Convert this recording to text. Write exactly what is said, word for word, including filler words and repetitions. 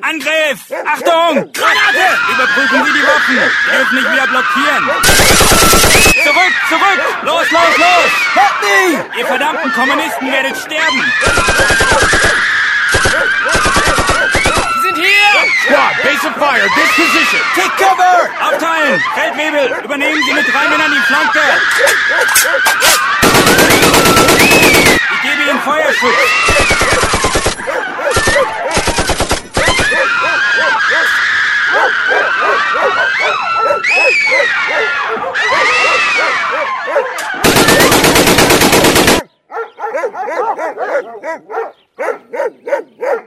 Angriff! Achtung! Granate! Überprüfen Sie die Waffen. Sie dürfen nicht wieder blockieren. Zurück, zurück! Los, los, los! Help me! Ihr verdammten Kommunisten werdet sterben! Sie sind hier! Squad, base of fire, this position! Take cover! Aufteilen! Feldwebel, übernehmen Sie mit drei Männern die Flanke! Ich gebe Ihnen Feuerschutz! Ha ha ha ha!